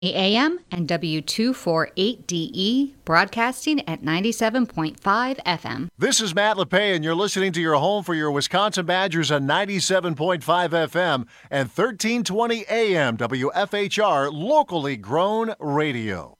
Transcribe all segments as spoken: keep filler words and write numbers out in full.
A M and W two forty-eight D E, broadcasting at ninety-seven point five F M. This is Matt LePay, and you're listening to your home for your Wisconsin Badgers on ninety-seven point five F M and thirteen twenty A M W F H R, locally grown radio.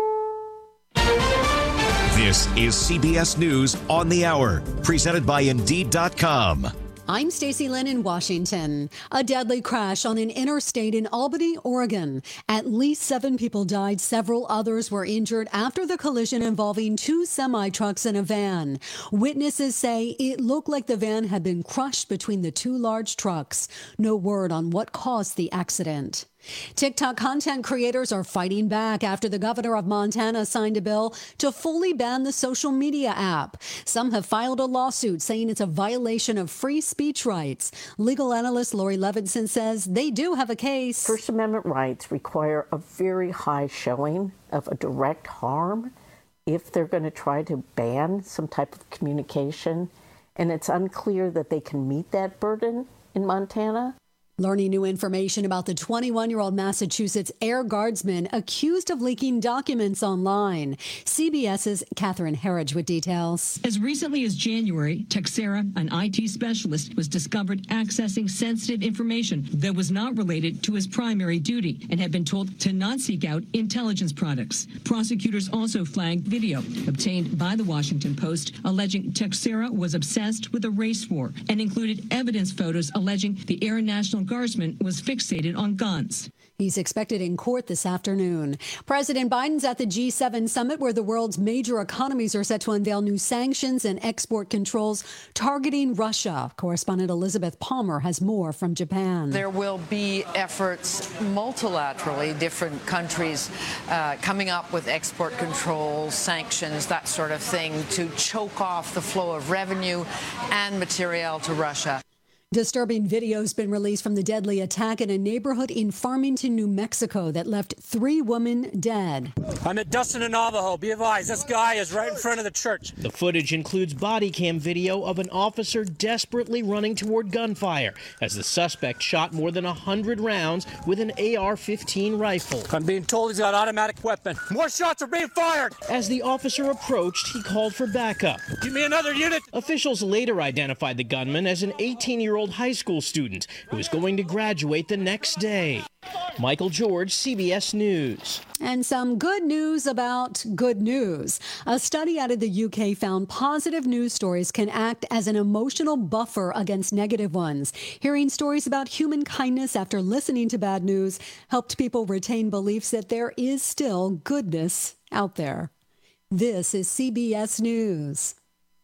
This is C B S News on the Hour, presented by Indeed dot com. I'm Stacey Lynn in Washington. A deadly crash on an interstate in Albany, Oregon. At least seven people died. Several others were injured after the collision involving two semi-trucks and a van. Witnesses say it looked like the van had been crushed between the two large trucks. No word on what caused the accident. TikTok content creators are fighting back after the governor of Montana signed a bill to fully ban the social media app. Some have filed a lawsuit saying it's a violation of free speech rights. Legal analyst Lori Levinson says they do have a case. First Amendment rights require a very high showing of a direct harm if they're going to try to ban some type of communication, and it's unclear that they can meet that burden in Montana. Learning new information about the twenty-one-year-old Massachusetts Air Guardsman accused of leaking documents online. CBS's Catherine Herridge with details. As recently as January, Texera, an I T specialist, was discovered accessing sensitive information that was not related to his primary duty and had been told to not seek out intelligence products. Prosecutors also flagged video obtained by the Washington Post alleging Texera was obsessed with a race war and included evidence photos alleging the Air National Guardsman was fixated on guns. He's expected in court this afternoon. President Biden's at the G seven summit where the world's major economies are set to unveil new sanctions and export controls targeting Russia. Correspondent Elizabeth Palmer has more from Japan. There will be efforts multilaterally, different countries uh, coming up with export controls, sanctions, that sort of thing to choke off the flow of revenue and material to Russia. Disturbing video has been released from the deadly attack in a neighborhood in Farmington, New Mexico that left three women dead. I'm at Dustin and Navajo. Be advised, this guy is right in front of the church. The footage includes body cam video of an officer desperately running toward gunfire as the suspect shot more than one hundred rounds with an A R fifteen rifle. I'm being told he's got an automatic weapon. More shots are being fired. As the officer approached, he called for backup. Give me another unit. Officials later identified the gunman as an eighteen-year-old high school student who is going to graduate the next day. Michael George, C B S News. And some good news about good news. A study out of the U K found positive news stories can act as an emotional buffer against negative ones. Hearing stories about human kindness after listening to bad news helped people retain beliefs that there is still goodness out there. This is C B S News.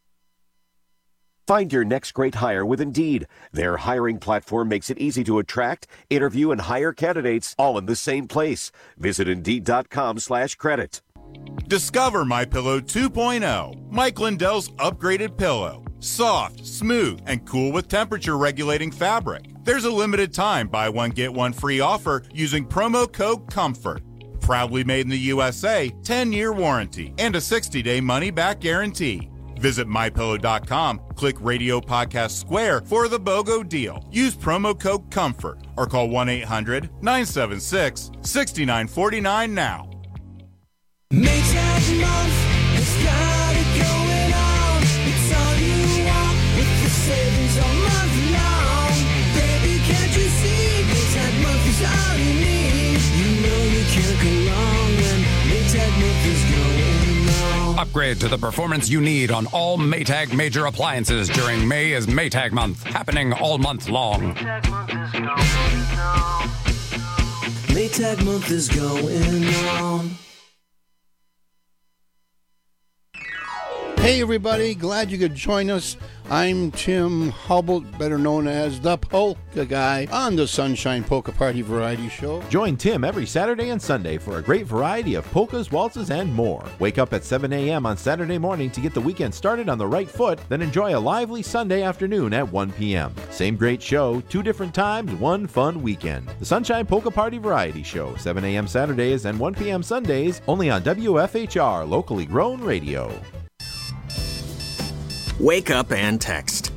Find your next great hire with Indeed. Their hiring platform makes it easy to attract, interview, and hire candidates all in the same place. Visit Indeed.com slash credit. Discover MyPillow two point oh, Mike Lindell's upgraded pillow. Soft, smooth, and cool with temperature-regulating fabric. There's a limited time buy one, get one free offer using promo code COMFORT. Proudly made in the U S A, ten-year warranty, and a sixty-day money-back guarantee. Visit My Pillow dot com, click Radio Podcast Square for the BOGO deal. Use promo code COMFORT or call one eight hundred nine seven six six nine four nine now. Maytag month has got it going on. It's all you want with the savings all month long. Baby, can't you see? Maytag month is all you need. You know you can't go wrong when Maytag month is going on. Upgrade to the performance you need on all Maytag major appliances during May is Maytag month, happening all month long. Maytag month is going on. Hey everybody, glad you could join us. I'm Tim Hubble, better known as the Polka Guy, on the Sunshine Polka Party Variety Show. Join Tim every Saturday and Sunday for a great variety of polkas, waltzes, and more. Wake up at seven a.m. on Saturday morning to get the weekend started on the right foot, then enjoy a lively Sunday afternoon at one p.m. Same great show, two different times, one fun weekend. The Sunshine Polka Party Variety Show, seven a.m. Saturdays and one p.m. Sundays, only on W F H R, locally grown radio. Wake up and text.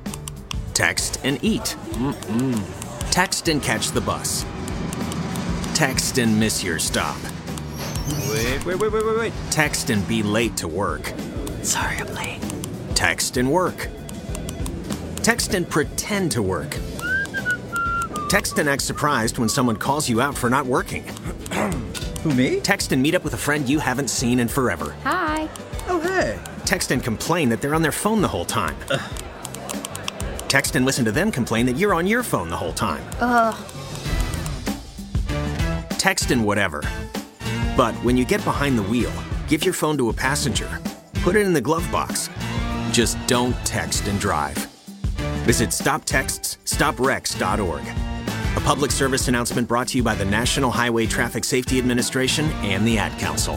Text and eat. Mm-mm. Text and catch the bus. Text and miss your stop. Wait, wait, wait, wait, wait, wait. Text and be late to work. Sorry, I'm late. Text and work. Text and pretend to work. Text and act surprised when someone calls you out for not working. Who, me? Text and meet up with a friend you haven't seen in forever. Hi. Oh, hey. Text and complain that they're on their phone the whole time. Ugh. Text and listen to them complain that you're on your phone the whole time. Ugh. Text and whatever. But when you get behind the wheel, give your phone to a passenger. Put it in the glove box. Just don't text and drive. Visit stop texts stop wrecks dot org. A public service announcement brought to you by the National Highway Traffic Safety Administration and the Ad Council.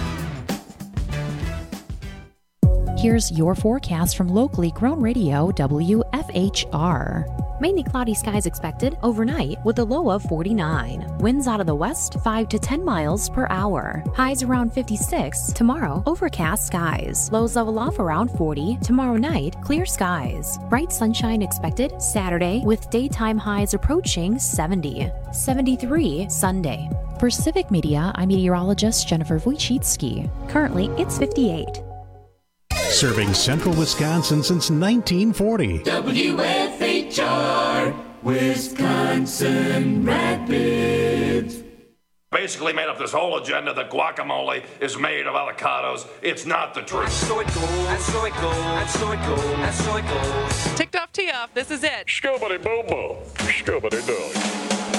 Here's your forecast from locally grown radio W F H R. Mainly cloudy skies expected overnight with a low of forty-nine. Winds out of the west five to ten miles per hour. Highs around fifty-six. Tomorrow, overcast skies. Lows level off around forty. Tomorrow night, clear skies. Bright sunshine expected Saturday with daytime highs approaching seventy. seventy-three Sunday. For Civic Media, I'm meteorologist Jennifer Wojcicki. Currently, it's fifty-eight. Serving central Wisconsin since nineteen forty. W F H R, Wisconsin Rapids. Basically made up this whole agenda that guacamole is made of avocados. It's not the truth. So it goes, and so it goes, and so it goes, and so it goes. Ticked off, tee off, this is it. Scoobity boom boom, scoobity doo.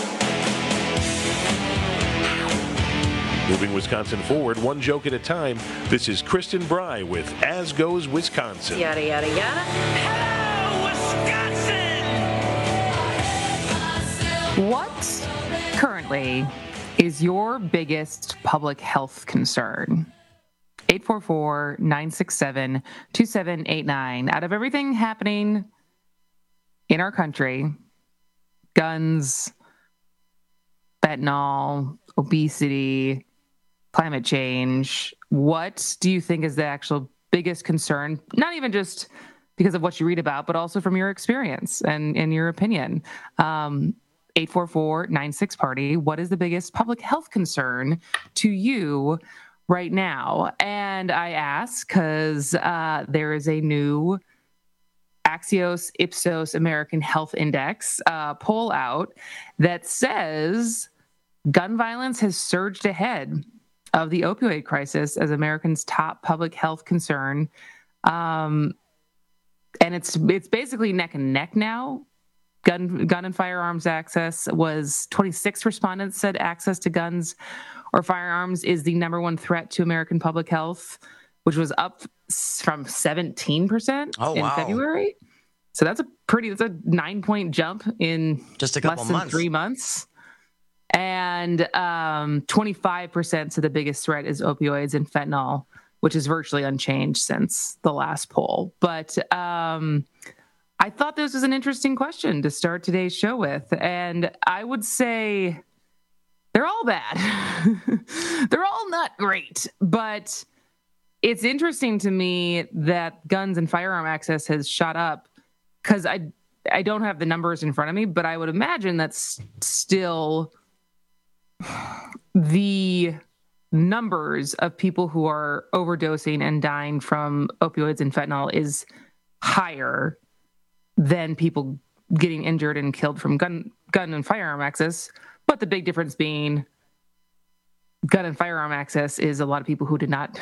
Moving Wisconsin forward, one joke at a time. This is Kristen Bry with As Goes Wisconsin. Yada, yada, yada. Hello, Wisconsin! What currently is your biggest public health concern? eight four four, nine six seven, two seven eight nine. Out of everything happening in our country, guns, fentanyl, obesity, climate change, what do you think is the actual biggest concern? Not even just because of what you read about, but also from your experience and, and your opinion. Um, eight four four, nine six party. What is the biggest public health concern to you right now? And I ask because uh, there is a new Axios Ipsos American Health Index uh, poll out that says gun violence has surged ahead of the opioid crisis as Americans' top public health concern. Um, and it's it's basically neck and neck now. Gun, gun and firearms access was twenty-six respondents said access to guns or firearms is the number one threat to American public health, which was up from seventeen percent oh, in wow. February. So that's a pretty, that's a nine point jump in just a couple less than months. three months. And um, twenty-five percent to the biggest threat is opioids and fentanyl, which is virtually unchanged since the last poll. But um, I thought this was an interesting question to start today's show with. And I would say they're all bad. They're all not great. But it's interesting to me that guns and firearm access has shot up because I, I don't have the numbers in front of me, but I would imagine that's still the numbers of people who are overdosing and dying from opioids and fentanyl is higher than people getting injured and killed from gun gun and firearm access. But the big difference being gun and firearm access is a lot of people who did not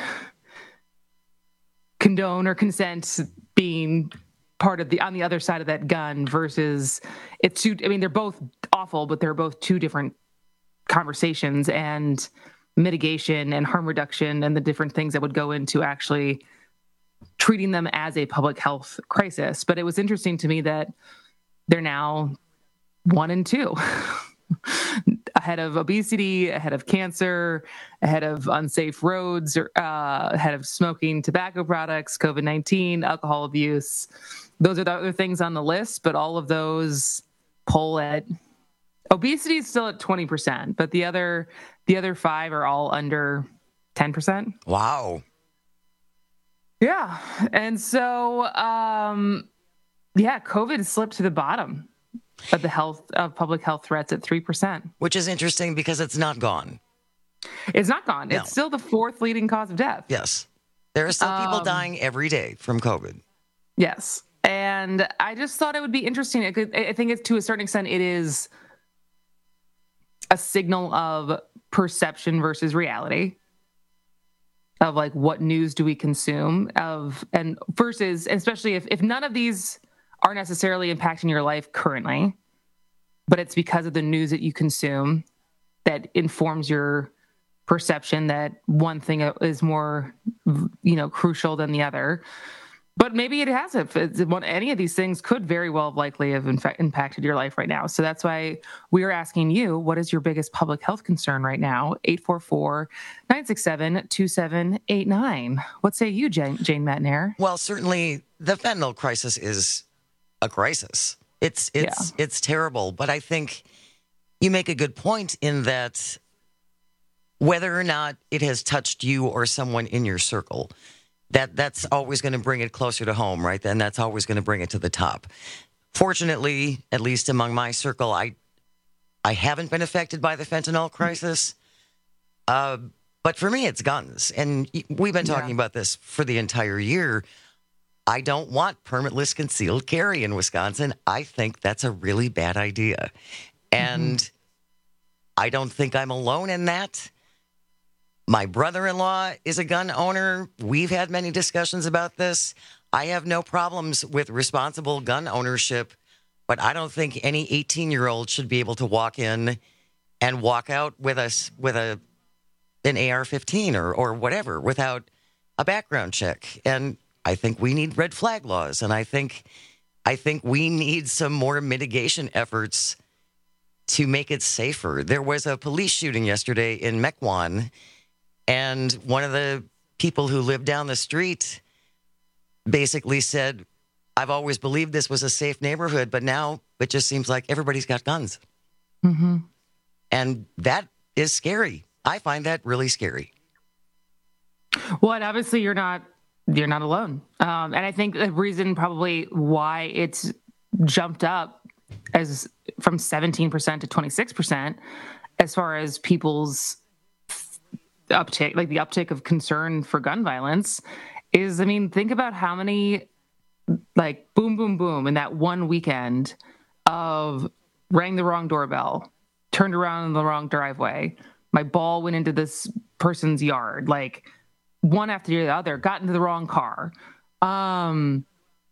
condone or consent being part of the on the other side of that gun versus it's two. I mean, they're both awful, but they're both two different conversations and mitigation and harm reduction and the different things that would go into actually treating them as a public health crisis. But it was interesting to me that they're now one and two ahead of obesity, ahead of cancer, ahead of unsafe roads, uh, ahead of smoking tobacco products, COVID nineteen, alcohol abuse. Those are the other things on the list, but all of those poll at obesity is still at twenty percent, but the other the other five are all under ten percent. Wow. Yeah. And so, um, yeah, COVID slipped to the bottom of the health of public health threats at three percent. Which is interesting because it's not gone. It's not gone. No. It's still the fourth leading cause of death. Yes. There are still people Um, dying every day from COVID. Yes. And I just thought it would be interesting. I could- I think it's to a certain extent, it is a signal of perception versus reality, of like, what news do we consume, of, and versus, especially if, if none of these are necessarily impacting your life currently, but it's because of the news that you consume that informs your perception that one thing is more, you know, crucial than the other. But maybe it has. If it's, any of these things could very well likely have in fact impacted your life right now. So that's why we are asking you, what is your biggest public health concern right now? eight four four, nine six seven, two seven eight nine. What say you, Jane, Jane Matnair? Well, certainly the fentanyl crisis is a crisis. It's it's yeah. it's terrible. But I think you make a good point in that whether or not it has touched you or someone in your circle, that that's always going to bring it closer to home, right? And that's always going to bring it to the top. Fortunately, at least among my circle, I I haven't been affected by the fentanyl crisis. Uh, but for me, it's guns. And we've been talking yeah. about this for the entire year. I don't want permitless concealed carry in Wisconsin. I think that's a really bad idea. And mm-hmm. I don't think I'm alone in that. My brother-in-law is a gun owner. We've had many discussions about this. I have no problems with responsible gun ownership, but I don't think any eighteen-year-old should be able to walk in and walk out with us with a an A R fifteen or or whatever without a background check. And I think we need red flag laws, and I think I think we need some more mitigation efforts to make it safer. There was a police shooting yesterday in Mequon. And one of the people who lived down the street basically said, I've always believed this was a safe neighborhood, but now it just seems like everybody's got guns. Mm-hmm. And that is scary. I find that really scary. Well, and obviously you're not you're not alone. Um, and I think the reason probably why it's jumped up as from seventeen percent to twenty-six percent as far as people's uptick, like the uptick of concern for gun violence is, I mean, think about how many, like, boom, boom, boom in that one weekend of rang the wrong doorbell, turned around in the wrong driveway, my ball went into this person's yard, like one after the other, got into the wrong car, um,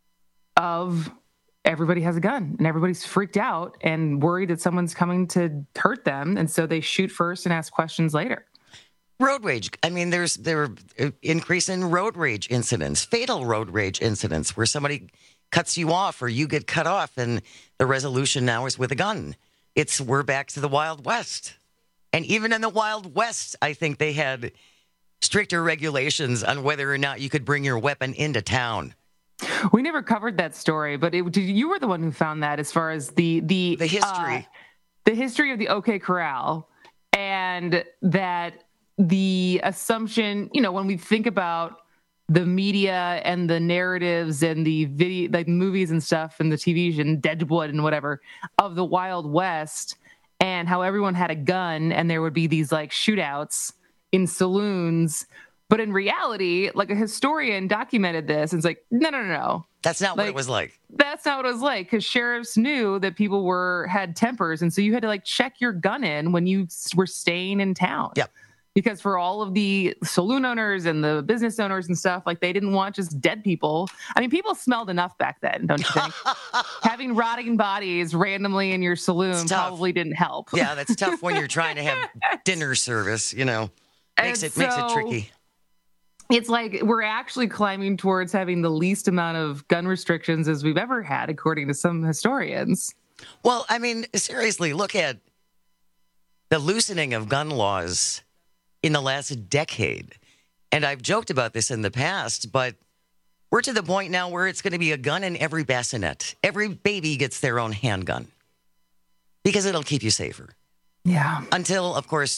of everybody has a gun and everybody's freaked out and worried that someone's coming to hurt them. And so they shoot first and ask questions later. Road rage. I mean, there's there are increase in road rage incidents, fatal road rage incidents where somebody cuts you off or you get cut off, and the resolution now is with a gun. It's we're back to the Wild West. And even in the Wild West, I think they had stricter regulations on whether or not you could bring your weapon into town. We never covered that story, but it, you were the one who found that as far as the the the history, uh, the history of the OK Corral, and that. The assumption, you know, when we think about the media and the narratives and the video, like movies and stuff and the T V and Deadwood and whatever of the Wild West and how everyone had a gun and there would be these like shootouts in saloons. But in reality, like a historian documented this and it's like, no, no, no, no. That's not like, what it was like. That's not what it was like because sheriffs knew that people were had tempers. And so you had to like check your gun in when you were staying in town. Yep. Because for all of the saloon owners and the business owners and stuff, like they didn't want just dead people. I mean, people smelled enough back then, don't you think? Having rotting bodies randomly in your saloon probably didn't help. Yeah, that's tough when you're trying to have dinner service, you know. Makes and it so, makes it tricky. It's like we're actually climbing towards having the least amount of gun restrictions as we've ever had, according to some historians. Well, I mean, seriously, look at the loosening of gun laws in the last decade. And I've joked about this in the past, but we're to the point now where it's going to be a gun in every bassinet. Every baby gets their own handgun because it'll keep you safer. Yeah. Until, of course,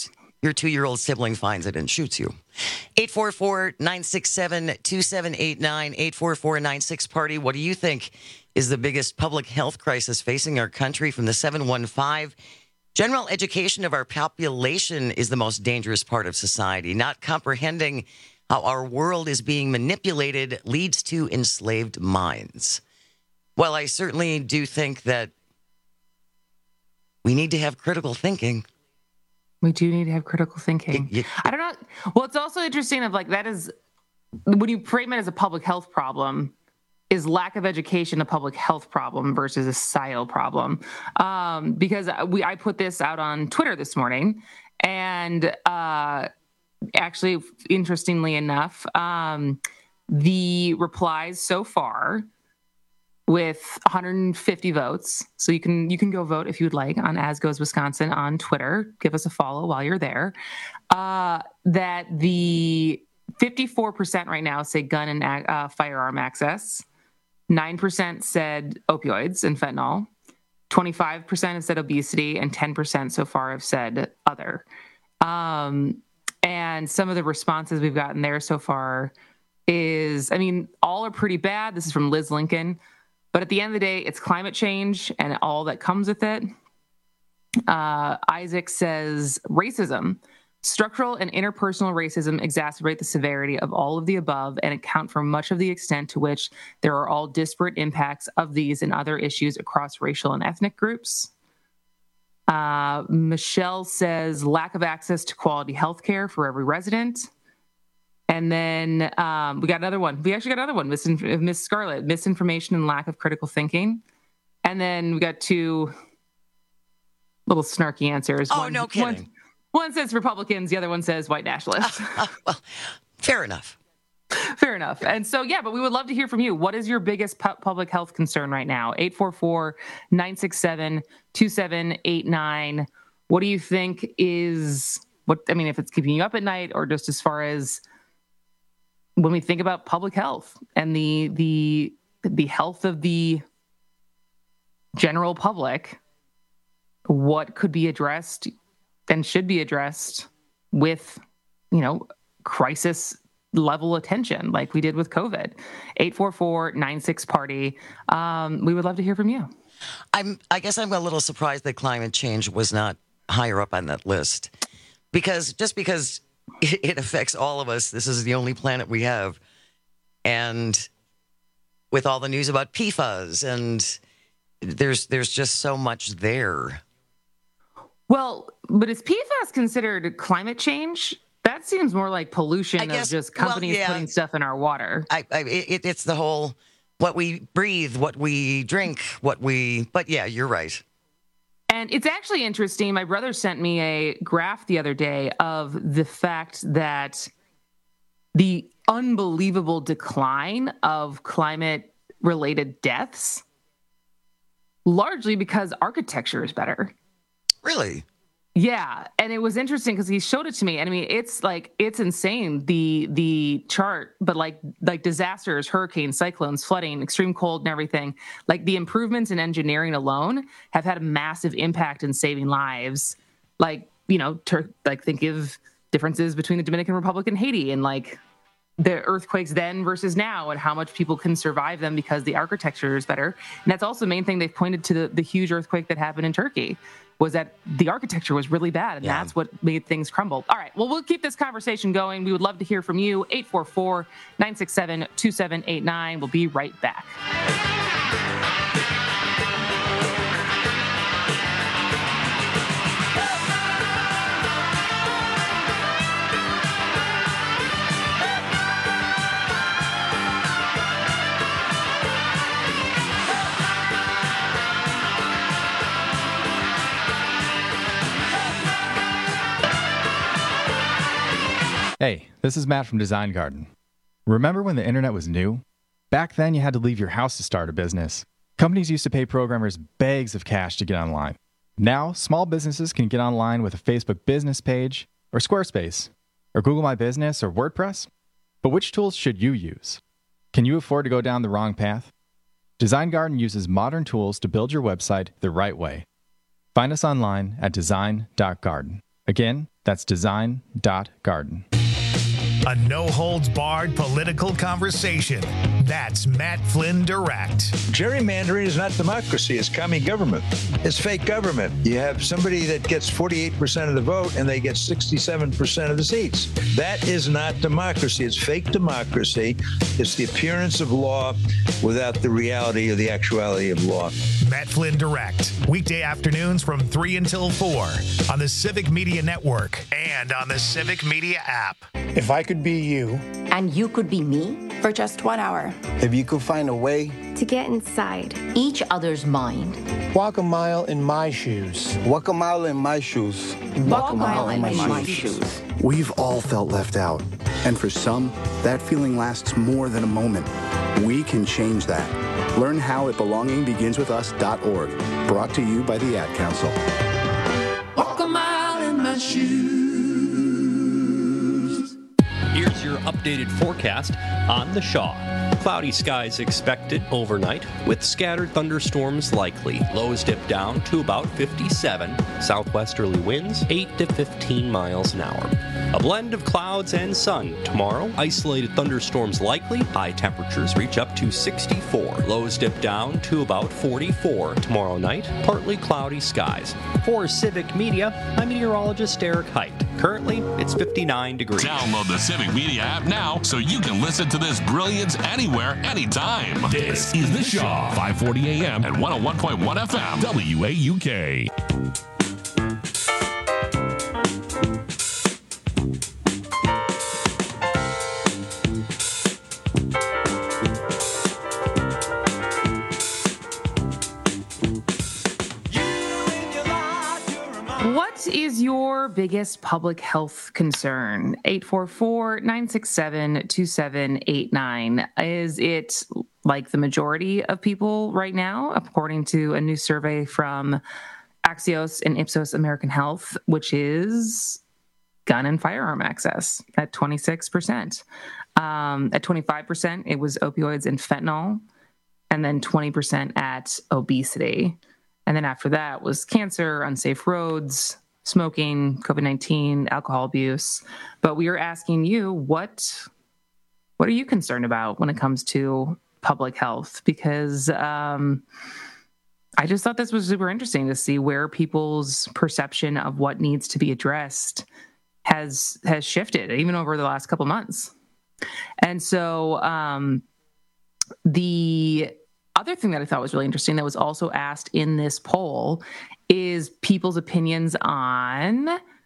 your two-year-old sibling finds it and shoots you. eight four four, nine six seven, two seven eight nine, eight four four nine six party. What do you think is the biggest public health crisis facing our country? From the seven one five, general education of our population is the most dangerous part of society. Not comprehending how our world is being manipulated leads to enslaved minds. Well, I certainly do think that we need to have critical thinking. We do need to have critical thinking. It, it, I don't know. Well, it's also interesting of like, that is, when you frame it as a public health problem, is lack of education a public health problem versus a societal problem? Um, because we, I put this out on Twitter this morning, and uh, actually, interestingly enough, um, the replies so far, with one hundred fifty votes. So you can you can go vote if you would like on As Goes Wisconsin on Twitter. Give us a follow while you're there. Uh, that the fifty-four percent right now say gun and uh, firearm access. nine percent said opioids and fentanyl. twenty-five percent have said obesity, and ten percent so far have said other. Um, and some of the responses we've gotten there so far is, I mean, all are pretty bad. This is from Liz Lincoln. But at the end of the day, it's climate change and all that comes with it. Uh, Isaac says racism. Structural and interpersonal racism exacerbate the severity of all of the above and account for much of the extent to which there are all disparate impacts of these and other issues across racial and ethnic groups. Uh, Michelle says lack of access to quality health care for every resident. And then um, we got another one. We actually got another one, Miss, Miss Scarlett, misinformation and lack of critical thinking. And then we got two little snarky answers. Oh, one, no kidding. One, one says Republicans, the other one says white nationalists. Uh, uh, well, fair enough. Fair enough. And so, yeah, but we would love to hear from you. What is your biggest pu- public health concern right now? eight four four, nine six seven, two seven eight nine. What do you think is, what? I mean, if it's keeping you up at night, or just as far as when we think about public health and the the the health of the general public, what could be addressed and should be addressed with, you know, crisis level attention like we did with COVID? eight four four, nine six party. Um, we would love to hear from you. I'm, I guess I'm a little surprised that climate change was not higher up on that list, because just because it, it affects all of us, this is the only planet we have. And with all the news about P FAS, and there's, there's just so much there. Well, but is P FAS considered climate change? That seems more like pollution guess, of just companies well, yeah. putting stuff in our water. I, I, it, it's the whole, what we breathe, what we drink, what we, but yeah, you're right. And it's actually interesting. My brother sent me a graph the other day of the fact that the unbelievable decline of climate-related deaths, largely because architecture is better. Really? Yeah, and it was interesting because he showed it to me, and I mean, it's like it's insane the the chart, but like like disasters, hurricanes, cyclones, flooding, extreme cold, and everything. Like the improvements in engineering alone have had a massive impact in saving lives. Like you know, ter- like think of differences between the Dominican Republic and Haiti, and like the earthquakes then versus now, and how much people can survive them because the architecture is better. And that's also the main thing they've pointed to the, the huge earthquake that happened in Turkey. Was that the architecture was really bad, and yeah. that's what made things crumble. All right, well, we'll keep this conversation going. We would love to hear from you. eight four four, nine six seven, two seven eight nine. We'll be right back. Hey, this is Matt from Design Garden. Remember when the internet was new? Back then, you had to leave your house to start a business. Companies used to pay programmers bags of cash to get online. Now, small businesses can get online with a Facebook business page, or Squarespace, or Google My Business, or WordPress. But which tools should you use? Can you afford to go down the wrong path? Design Garden uses modern tools to build your website the right way. Find us online at design dot garden. Again, that's design dot garden. A no-holds-barred political conversation. That's Matt Flynn Direct. Gerrymandering is not democracy. It's commie government. It's fake government. You have somebody that gets forty-eight percent of the vote and they get sixty-seven percent of the seats. That is not democracy. It's fake democracy. It's the appearance of law without the reality or the actuality of law. Matt Flynn Direct. Weekday afternoons from three until four on the Civic Media Network and on the Civic Media app. If I could be you, and you could be me for just one hour, if you could find a way to get inside each other's mind, walk a mile in my shoes. Walk a mile in my shoes. Walk a mile in my, my shoes. shoes. We've all felt left out, and for some, that feeling lasts more than a moment. We can change that. Learn how at belonging begins with us dot org. Brought to you by the Ad Council. Walk a mile in my shoes. Here's your updated forecast on the Shaw. Cloudy skies expected overnight with scattered thunderstorms likely. Lows dip down to about fifty-seven. Southwesterly winds eight to fifteen miles an hour. A blend of clouds and sun tomorrow. Isolated thunderstorms likely. High temperatures reach up to sixty-four. Lows dip down to about forty-four tomorrow night. Partly cloudy skies. For Civic Media, I'm meteorologist Eric Height. Currently, it's fifty-nine degrees. Download the Civic Media app now so you can listen to this brilliance anywhere, anytime. This is The Shaw, five forty A M and one oh one point one F M, W A U K. What is your biggest public health concern? eight four four, nine six seven, two seven eight nine. Is it like the majority of people right now, according to a new survey from Axios and Ipsos American Health, which is gun and firearm access at twenty-six percent. Um, at twenty-five percent, it was opioids and fentanyl, and then twenty percent at obesity. And then after that was cancer, unsafe roads, smoking, COVID nineteen, alcohol abuse. But we are asking you, what what are you concerned about when it comes to public health? Because um, I just thought this was super interesting to see where people's perception of what needs to be addressed has has shifted, even over the last couple months. And so um, the other thing that I thought was really interesting that was also asked in this poll is people's opinions on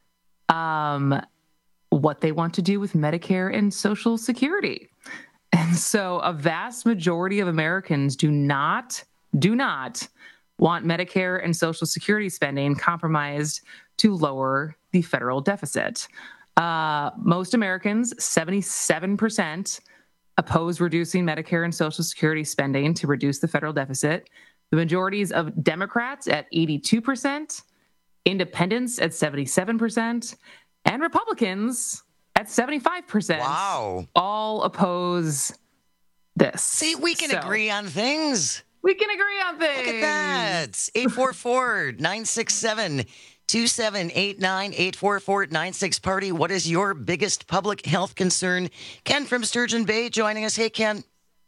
um, what they want to do with Medicare and Social Security. And so a vast majority of Americans do not, do not want Medicare and Social Security spending compromised to lower the federal deficit. Uh, most Americans, seventy-seven percent, oppose reducing Medicare and Social Security spending to reduce the federal deficit. The majorities of Democrats at eighty-two percent, independents at seventy-seven percent, and Republicans at seventy-five percent. Wow. All oppose this. See, we can So- agree on things. We can agree on things. Look at that. eight four four, nine six seven, two seven eight nine, eight four four, nine six party. What is your biggest public health concern? Ken from Sturgeon Bay joining us. Hey, Ken.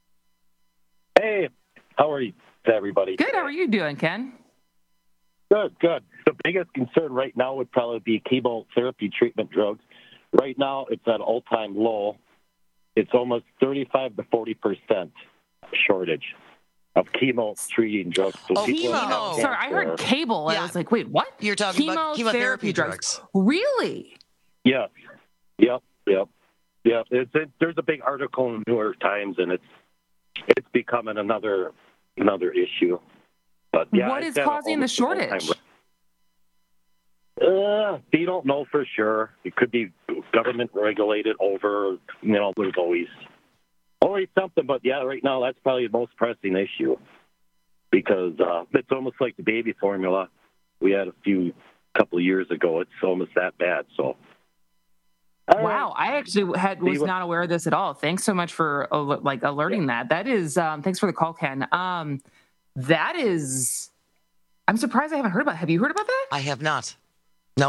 Hey, how are you, everybody? Good. How are you doing, Ken? Good, good. The biggest concern right now would probably be chemotherapy treatment drugs. Right now, it's at all-time low. It's almost thirty-five to forty percent shortage of chemo treating drugs. So Oh, people that have chemo. Sorry, I heard cancer- cable. And I was like, wait, what? You're talking about chemotherapy drugs. Really? Yes. Yep. Yep. Yep. It's it, there's a big article in the New York Times, and it's it's becoming another another issue. But yeah, What it's is at causing the almost an all-time shortage? Uh, they don't know for sure. It could be government regulated over, you know, there's always always something. But yeah, right now that's probably the most pressing issue because uh, it's almost like the baby formula we had a few couple of years ago. It's almost that bad. So Wow, I actually had was See what- not aware of this at all. Thanks so much for uh, like alerting that. That is, um, thanks for the call, Ken. Um, that is, I'm surprised I haven't heard about. Have you heard about that? I have not. Nope.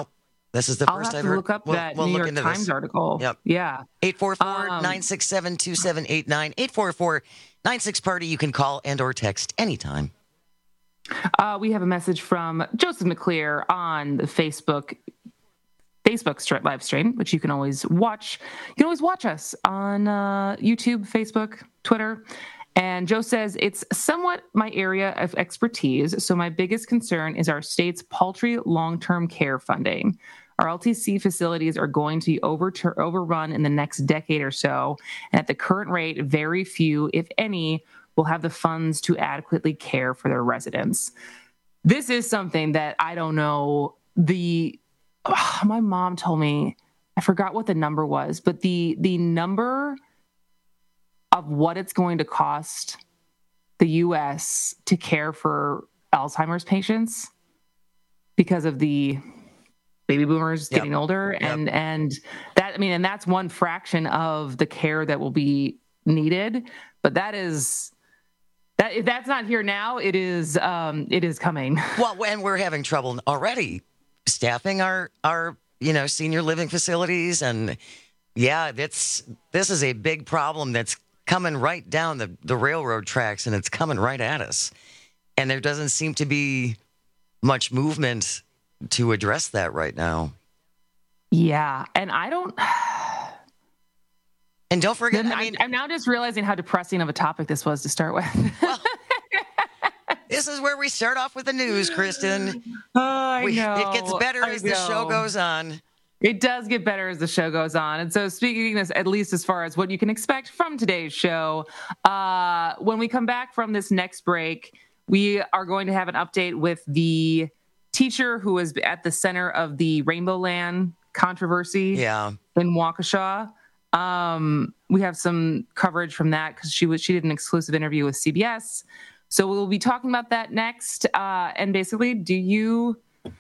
This is the I'll first have I've to heard. look up we'll, that we'll New look York into Times this. article. Yep. Yeah. eight four four, Um, nine six seven, two seven eight nine. eight four four, nine six party. You can call and or text anytime. Uh, we have a message from Joseph McClear on the Facebook Facebook stri- live stream, which you can always watch. You can always watch us on uh, YouTube, Facebook, Twitter. And Joe says, it's somewhat my area of expertise, so my biggest concern is our state's paltry long-term care funding. Our L T C facilities are going to be over- overrun in the next decade or so, and at the current rate, very few, if any, will have the funds to adequately care for their residents. This is something that I don't know. The oh, my mom told me, I forgot what the number was, but the the number of what it's going to cost the U S to care for Alzheimer's patients because of the baby boomers Yep. getting older. Yep. And, and that, I mean, and that's one fraction of the care that will be needed, but that is, that if that's not here now, it is, um, it is coming. Well, and we're having trouble already staffing our, our, you know, senior living facilities. And yeah, that's, this is a big problem that's coming right down the, the railroad tracks, and it's coming right at us. And there doesn't seem to be much movement to address that right now. Yeah. And I don't, and don't forget, I I mean, I'm now just realizing how depressing of a topic this was to start with. this is where we start off with the news, Kristen. Oh, I we, know. It gets better I as the show know. goes on. It does get better as the show goes on. And so speaking this, at least as far as what you can expect from today's show, uh, when we come back from this next break, we are going to have an update with the teacher who was at the center of the Rainbow Land controversy yeah. in Waukesha. Um, we have some coverage from that because she was she did an exclusive interview with C B S. So we'll be talking about that next. Uh, and basically, do you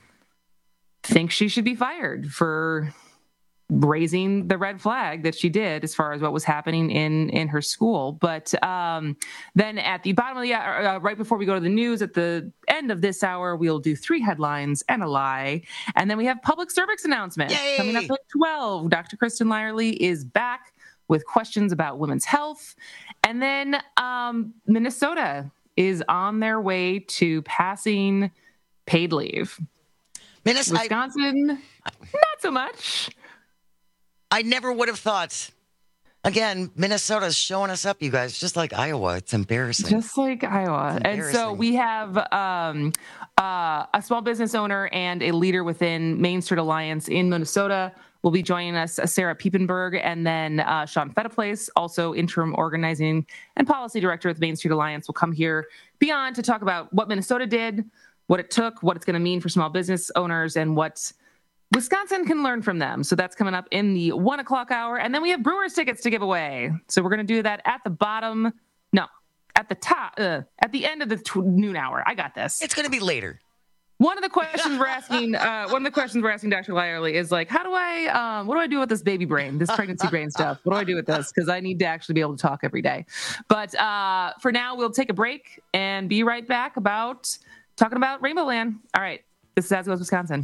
think she should be fired for raising the red flag that she did as far as what was happening in in her school? But um, then at the bottom of the hour, uh, right before we go to the news, at the end of this hour, we'll do three headlines and a lie. And then we have public service announcements. Yay! Coming up at twelve. Doctor Kristen Lyerly is back with questions about women's health. And then um, Minnesota is on their way to passing paid leave. Minnesota, Wisconsin, not so much. I never would have thought. Again, Minnesota's showing us up, you guys, just like Iowa. It's embarrassing. Just like Iowa. And so we have um, uh, a small business owner and a leader within Main Street Alliance in Minnesota will be joining us, uh, Sarah Piepenberg, and then uh, Sean Fettiplace, also interim organizing and policy director with Main Street Alliance, will come here beyond to talk about what Minnesota did, what it took, what it's going to mean for small business owners, and what Wisconsin can learn from them. So that's coming up in the one o'clock hour. And then we have Brewers tickets to give away. So we're going to do that at the bottom. No, at the top, uh, at the end of the tw- noon hour. I got this. It's going to be later. One of the questions we're asking, uh, one of the questions we're asking Doctor Lyerly is like, how do I, um, what do I do with this baby brain, this pregnancy brain stuff? What do I do with this? Because I need to actually be able to talk every day. But uh, for now, we'll take a break and be right back about talking about Rainbow Land. All right, this is As Goes Wisconsin.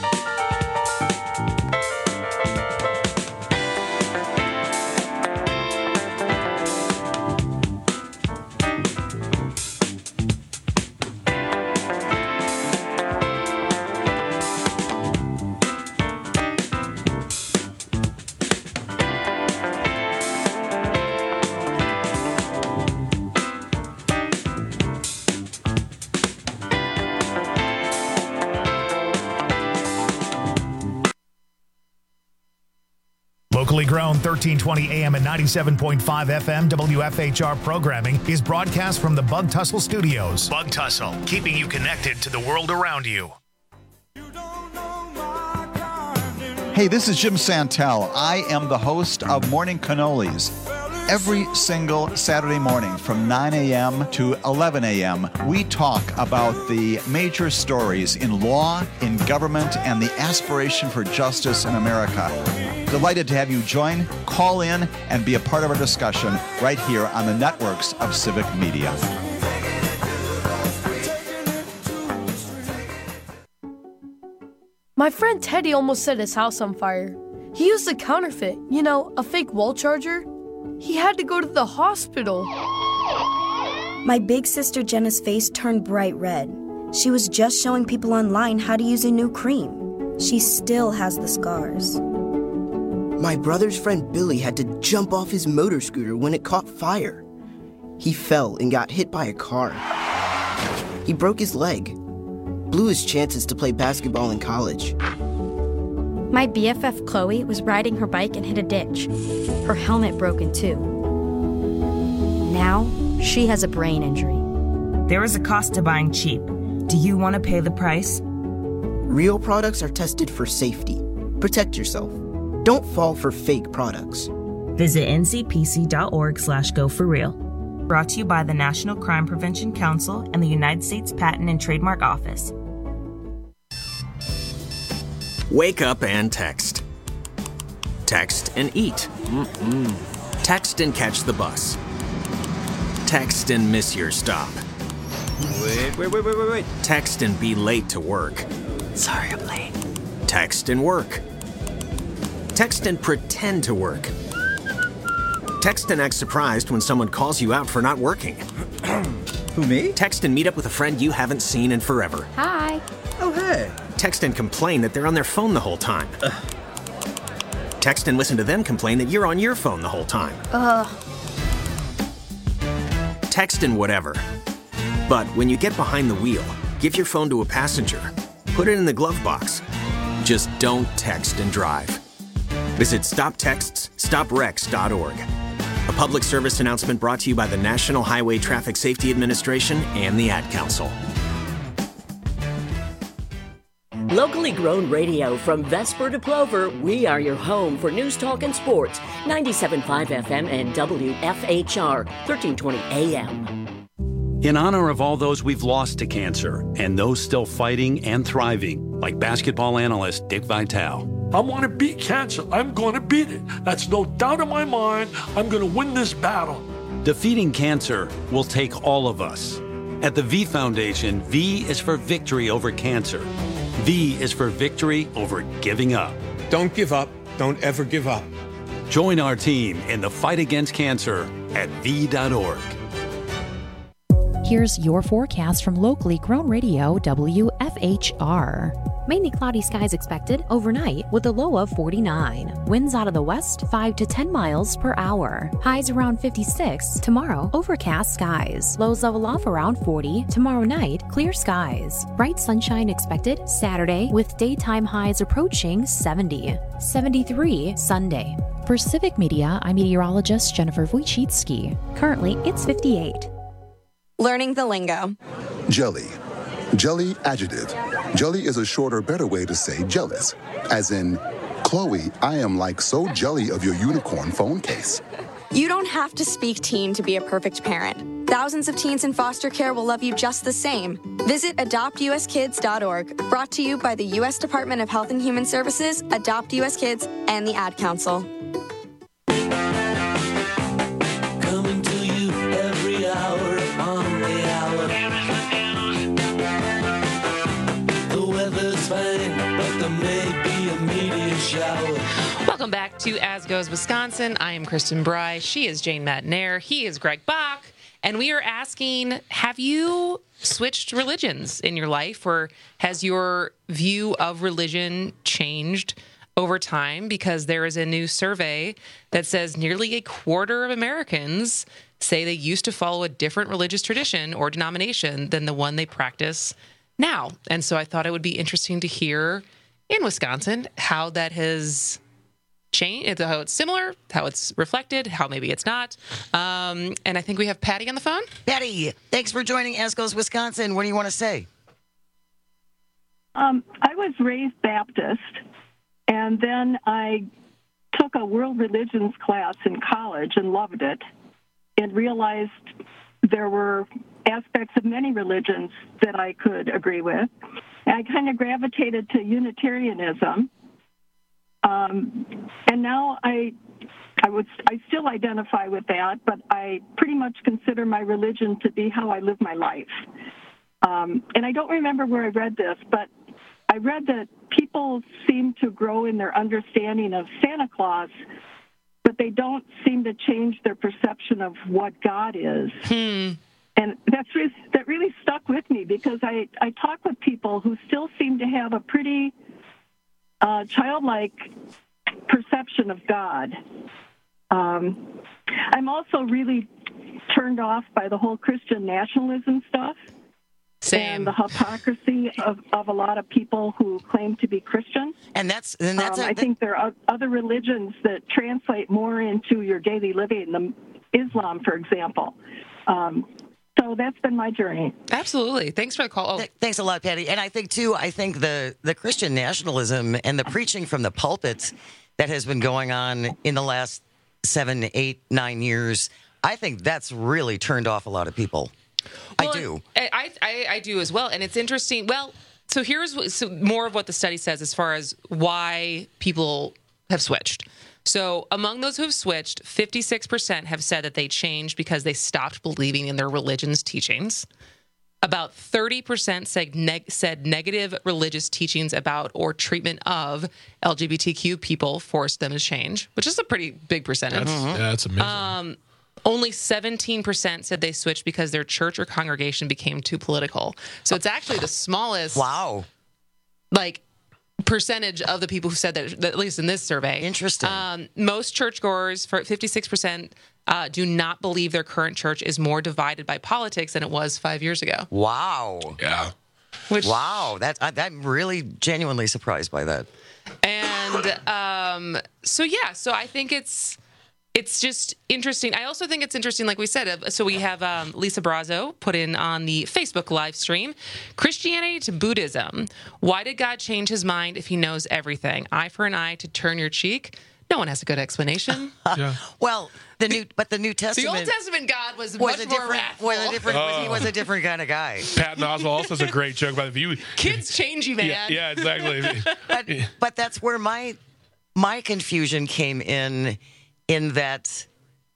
Locally grown thirteen twenty A M and ninety-seven point five F M W F H R programming is broadcast from the Bug Tussle Studios. Bug Tussle, keeping you connected to the world around you. Hey, this is Jim Santel. I am the host of Morning Cannolis. Every single Saturday morning from nine a.m. to eleven a.m., we talk about the major stories in law, in government, and the aspiration for justice in America. Delighted to have you join, call in, and be a part of our discussion right here on the networks of Civic Media. My friend Teddy almost set his house on fire. He used a counterfeit, you know, a fake wall charger. He had to go to the hospital. My big sister Jenna's face turned bright red. She was just showing people online how to use a new cream. She still has the scars. My brother's friend Billy had to jump off his motor scooter when it caught fire. He fell and got hit by a car. He broke his leg, blew his chances to play basketball in college. My B F F Chloe was riding her bike and hit a ditch. Her helmet broke in two. Now, she has a brain injury. There is a cost to buying cheap. Do you want to pay the price? Real products are tested for safety. Protect yourself. Don't fall for fake products. Visit N C P C dot org slash go for real. Brought to you by the National Crime Prevention Council and the United States Patent and Trademark Office. Wake up and text. Text and eat. Mm-mm. Text and catch the bus. Text and miss your stop. Wait, wait, wait, wait, wait, wait. Text and be late to work. Sorry, I'm late. Text and work. Text and pretend to work. Text and act surprised when someone calls you out for not working. Who, me? Text and meet up with a friend you haven't seen in forever. Hi. Oh, hey. Text and complain that they're on their phone the whole time. Ugh. Text and listen to them complain that you're on your phone the whole time. Ugh. Text and whatever. But when you get behind the wheel, give your phone to a passenger. Put it in the glove box. Just don't text and drive. Visit stop texts stop wrecks dot org. A public service announcement brought to you by the National Highway Traffic Safety Administration and the Ad Council. Locally grown radio from Vesper to Plover, we are your home for news, talk, and sports. ninety-seven point five F M and W F H R, thirteen twenty A M. In honor of all those we've lost to cancer and those still fighting and thriving, like basketball analyst Dick Vitale. I want to beat cancer. I'm going to beat it. That's no doubt in my mind. I'm going to win this battle. Defeating cancer will take all of us. At the V Foundation, V is for victory over cancer. V is for victory over giving up. Don't give up. Don't ever give up. Join our team in the fight against cancer at V dot org. Here's your forecast from locally grown radio W F H R. Mainly cloudy skies expected overnight with a low of forty-nine. Winds out of the west five to ten miles per hour. Highs around fifty-six. Tomorrow, overcast skies. Lows level off around forty. Tomorrow night, clear skies. Bright sunshine expected Saturday with daytime highs approaching seventy. seventy-three Sunday. For Civic Media, I'm meteorologist Jennifer Wojcicki. Currently, it's fifty-eight. Learning the lingo. Jelly. Jelly adjective. Jelly is a shorter, better way to say jealous. As in, Chloe, I am like so jelly of your unicorn phone case. You don't have to speak teen to be a perfect parent. Thousands of teens in foster care will love you just the same. Visit adopt u s kids dot org. Brought to you by the U S Department of Health and Human Services, Adopt U S Kids, and the Ad Council. Coming to you every hour on the hour. The weather's fine, but there may be a meteor shower. Welcome back to As Goes Wisconsin. I am Kristen Bry. She is Jane Matinaire. He is Greg Bach. And we are asking, have you switched religions in your life, or has your view of religion changed over time? Because there is a new survey that says nearly a quarter of Americans say they used to follow a different religious tradition or denomination than the one they practice now. And so I thought it would be interesting to hear in Wisconsin how that has changed, how it's similar, how it's reflected, how maybe it's not. Um, and I think we have Patty on the phone. Patty, thanks for joining As Goes Wisconsin. What do you want to say? Um, I was raised Baptist, and then I took a world religions class in college and loved it, and realized there were aspects of many religions that I could agree with. And I kind of gravitated to Unitarianism. Um, and now I, I would, I still identify with that, but I pretty much consider my religion to be how I live my life. Um, and I don't remember where I read this, but I read that people seem to grow in their understanding of Santa Claus, but they don't seem to change their perception of what God is. Hmm. And that's re- that really stuck with me because I, I talk with people who still seem to have a pretty uh, childlike perception of God. Um, I'm also really turned off by the whole Christian nationalism stuff. Same. And the hypocrisy of, of a lot of people who claim to be Christian. And that's and that's um, a, I think there are other religions that translate more into your daily living, the Islam, for example. Um, so that's been my journey. Absolutely. Thanks for the call. Oh. Th- Thanks a lot, Patty. And I think, too, I think the, the Christian nationalism and the preaching from the pulpit that has been going on in the last seven, eight, nine years, I think that's really turned off a lot of people. Well, I do. I, I I do as well, and it's interesting. Well, so here's so more of what the study says as far as why people have switched. So among those who have switched, fifty-six percent have said that they changed because they stopped believing in their religion's teachings. About thirty percent said, neg- said negative religious teachings about or treatment of L G B T Q people forced them to change, which is a pretty big percentage. That's, yeah, that's amazing. Um, only seventeen percent said they switched because their church or congregation became too political. So it's actually the smallest. Wow. Like percentage of the people who said that, at least in this survey. Interesting. Um, most churchgoers, for fifty-six percent, uh, do not believe their current church is more divided by politics than it was five years ago. Wow. Yeah. Which, wow. That, I, I'm really genuinely surprised by that. And um, so, yeah, so I think it's it's just interesting. I also think it's interesting, like we said, uh, so we have um, Lisa Brazo put in on the Facebook live stream, Christianity to Buddhism. Why did God change his mind if he knows everything? Eye for an eye to turn your cheek? No one has a good explanation. Yeah. Well, the new, but the New Testament. The Old Testament God was, was much a more different, wrathful. was a different Oh. he was a different kind of guy. Patton Oswalt also has a great joke about the view. Kids change you, man. Yeah, yeah, exactly. But, but that's where my my confusion came in, in that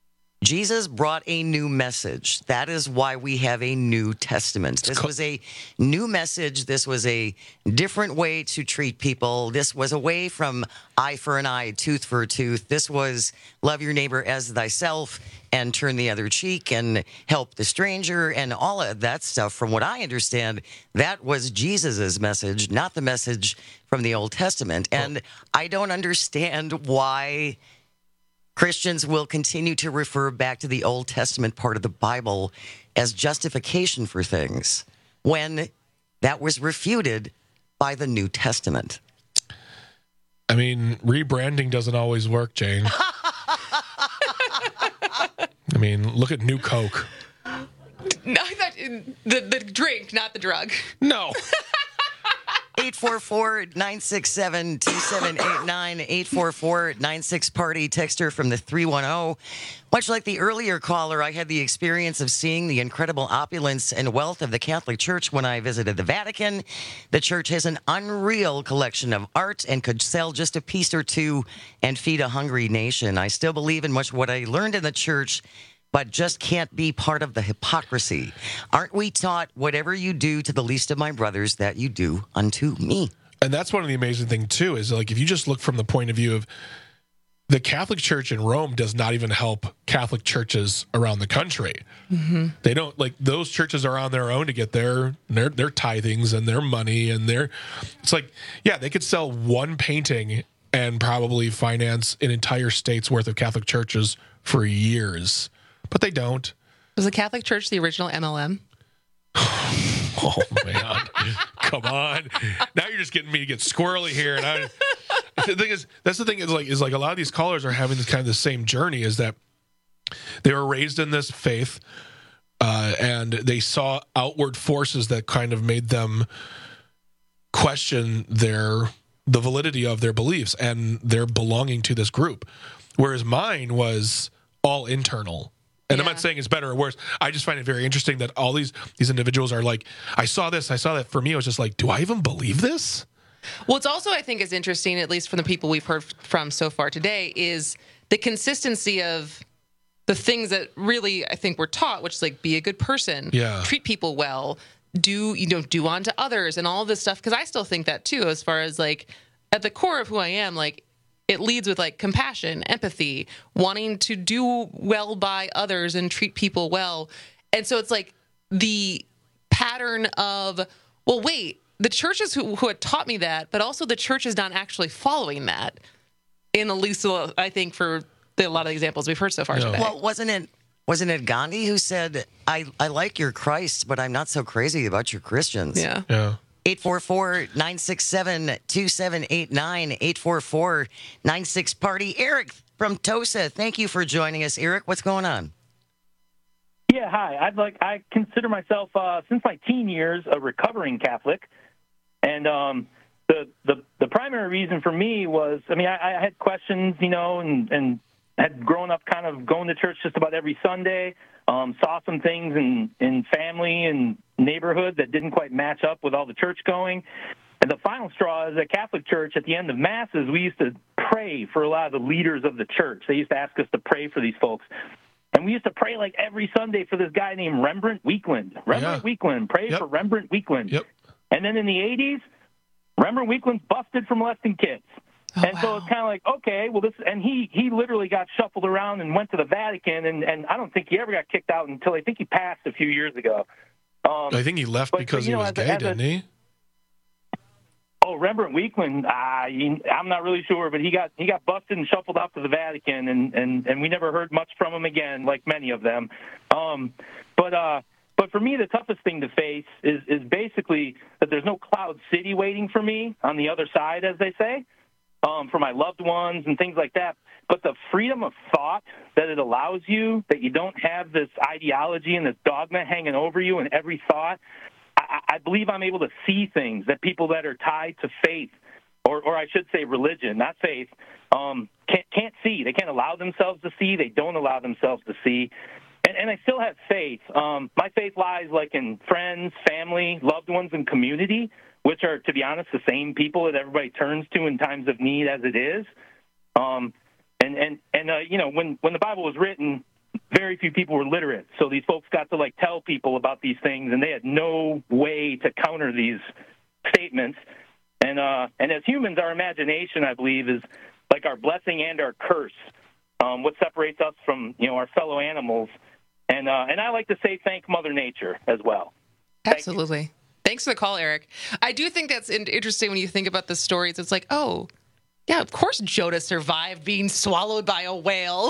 Jesus brought a new message. That is why we have a New Testament. This was a new message. This was a different way to treat people. This was away from eye for an eye, tooth for a tooth. This was love your neighbor as thyself and turn the other cheek and help the stranger and all of that stuff. From what I understand, that was Jesus's message, not the message from the Old Testament. And I don't understand why Christians will continue to refer back to the Old Testament part of the Bible as justification for things when that was refuted by the New Testament. I mean, rebranding doesn't always work, Jane. I mean, look at New Coke. No, I thought the, the drink, not the drug. No. eight four four, nine six seven, two seven eight nine, eight four four, nine six party texter from the three one zero. Much like the earlier caller, I had the experience of seeing the incredible opulence and wealth of the Catholic Church when I visited the Vatican. The church has an unreal collection of art and could sell just a piece or two and feed a hungry nation. I still believe in much of what I learned in the church, but just can't be part of the hypocrisy. Aren't we taught, whatever you do to the least of my brothers, that you do unto me? And that's one of the amazing things, too, is like if you just look from the point of view of the Catholic Church in Rome does not even help Catholic churches around the country. Mm-hmm. They don't, like, those churches are on their own to get their, their their tithings and their money and their, it's like, yeah, they could sell one painting and probably finance an entire state's worth of Catholic churches for years. But they don't. Was the Catholic Church the original M L M? Oh, man. Come on. Now you're just getting me to get squirrely here. And I, the thing is, that's the thing is like, is like a lot of these callers are having this kind of the same journey, is that they were raised in this faith uh, and they saw outward forces that kind of made them question their, the validity of their beliefs and their belonging to this group. Whereas mine was all internal. And yeah. I'm not saying it's better or worse. I just find it very interesting that all these these individuals are like, I saw this, I saw that. For me, it was just like, do I even believe this? Well, it's also, I think, is interesting, at least from the people we've heard from so far today, is the consistency of the things that really, I think, we're taught, which is like, be a good person, yeah. treat people well, do, you know, do unto others and all of this stuff. Cause I still think that too, as far as like at the core of who I am, like it leads with like compassion, empathy, wanting to do well by others and treat people well. And so it's like the pattern of, well, wait, the churches who, who had taught me that, but also the church is not actually following that in the least, I think, for the, a lot of the examples we've heard so far No. today. Well, wasn't it wasn't it Gandhi who said, I, I like your Christ, but I'm not so crazy about your Christians? Yeah. Yeah. eight four four, nine six seven, two seven eight nine, eight four four, nine six party. Eric from Tosa, thank you for joining us. Eric, what's going on? Yeah, hi. I'd like I consider myself uh, since my teen years a recovering Catholic, and um, the the the primary reason for me was, I mean, I, I had questions, you know, and and had grown up kind of going to church just about every Sunday. Um, saw some things in in family and neighborhood that didn't quite match up with all the church going. And the final straw is at Catholic Church, at the end of Masses, we used to pray for a lot of the leaders of the church. They used to ask us to pray for these folks. And we used to pray like every Sunday for this guy named Rembrandt Weekland. Rembrandt yeah. Weekland. Pray yep. for Rembrandt Weekland. Yep. And then in the eighties, Rembrandt Weekland's busted for molesting kids. Oh, and wow. so it's kind of like, okay, well, this, and he, he literally got shuffled around and went to the Vatican, and, and I don't think he ever got kicked out until I think he passed a few years ago. Um, I think he left but, because you know, he was gay, a, didn't a, he? Oh, Rembrandt Weekland, uh, I'm not really sure, but he got he got busted and shuffled out to the Vatican, and, and, and we never heard much from him again, like many of them. Um, but uh, but for me, the toughest thing to face is is basically that there's no cloud city waiting for me on the other side, as they say, um, for my loved ones and things like that. But the freedom of thought that it allows you, that you don't have this ideology and this dogma hanging over you in every thought, I, I believe I'm able to see things that people that are tied to faith, or, or I should say religion, not faith, um, can't, can't see. They can't allow themselves to see. They don't allow themselves to see. And, and I still have faith. Um, my faith lies like in friends, family, loved ones, and community, which are, to be honest, the same people that everybody turns to in times of need as it is. Um, and, and, and uh, you know, when, when the Bible was written, very few people were literate. So these folks got to, like, tell people about these things, and they had no way to counter these statements. And uh, and as humans, our imagination, I believe, is like our blessing and our curse, um, what separates us from, you know, our fellow animals. And uh, and I like to say thank Mother Nature as well. Absolutely. Thanks for the call, Eric. I do think that's interesting when you think about the stories. It's like, oh, yeah, of course Jonah survived being swallowed by a whale.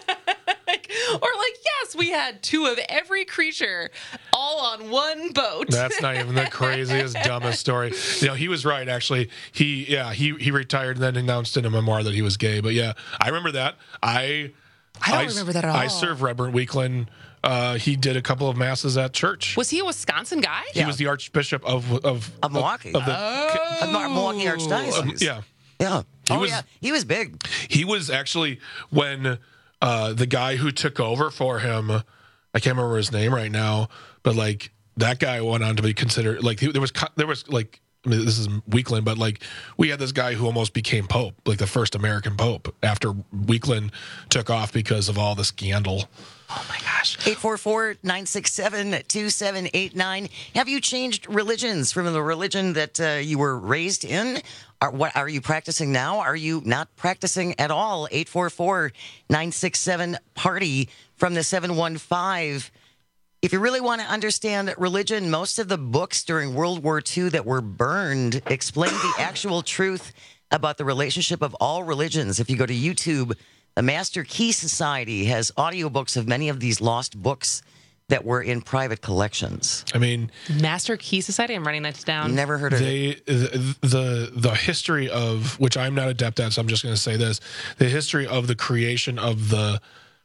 like, or like, yes, we had two of every creature all on one boat. That's not even the craziest, dumbest story. You know, he was right, actually. He, yeah, he, he retired and then announced in a memoir that he was gay. But yeah, I remember that. I I don't I, remember that at all. I served Rembrandt Weekland. Uh, he did a couple of masses at church. Was he a Wisconsin guy? He yeah. was the Archbishop of of, of Milwaukee. Of, of the, oh. Of Milwaukee Archdiocese. Um, yeah. Yeah. He oh, was, yeah. He was big. He was actually, when uh, the guy who took over for him, I can't remember his name right now, but like that guy went on to be considered, like he, there was, there was like, I mean, this is Weekland, but like we had this guy who almost became Pope, like the first American Pope after Weekland took off because of all the scandal. Oh my gosh. eight four four, nine six seven, two seven eight nine. Have you changed religions from the religion that uh, you were raised in? Are, what are you practicing now? Are you not practicing at all? eight four four, nine six seven, party from the seven one five. If you really want to understand religion, most of the books during World War Two that were burned explain the actual truth about the relationship of all religions. If you go to YouTube, the Master Key Society has audiobooks of many of these lost books that were in private collections. I mean, Master Key Society. I'm writing that down. Never heard of they, it. The, the the history of, which I'm not adept at, so I'm just going to say this: the history of the creation of the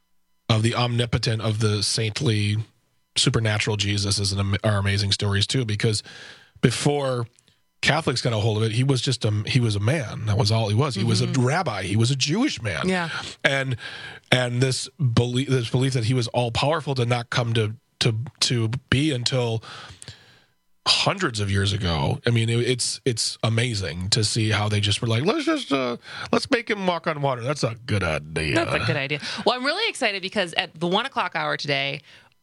of the omnipotent, of the saintly, supernatural Jesus is an, are amazing stories too. Because before Catholics got a hold of it, he was just a he was a man. That was all he was. He mm-hmm. was a rabbi. He was a Jewish man. Yeah. And and this belief this belief that he was all powerful did not come to to to be until hundreds of years ago. I mean, it, it's it's amazing to see how they just were like, let's just uh, let's make him walk on water. That's a good idea. That's a good idea. Well, I'm really excited because at the one o'clock hour today,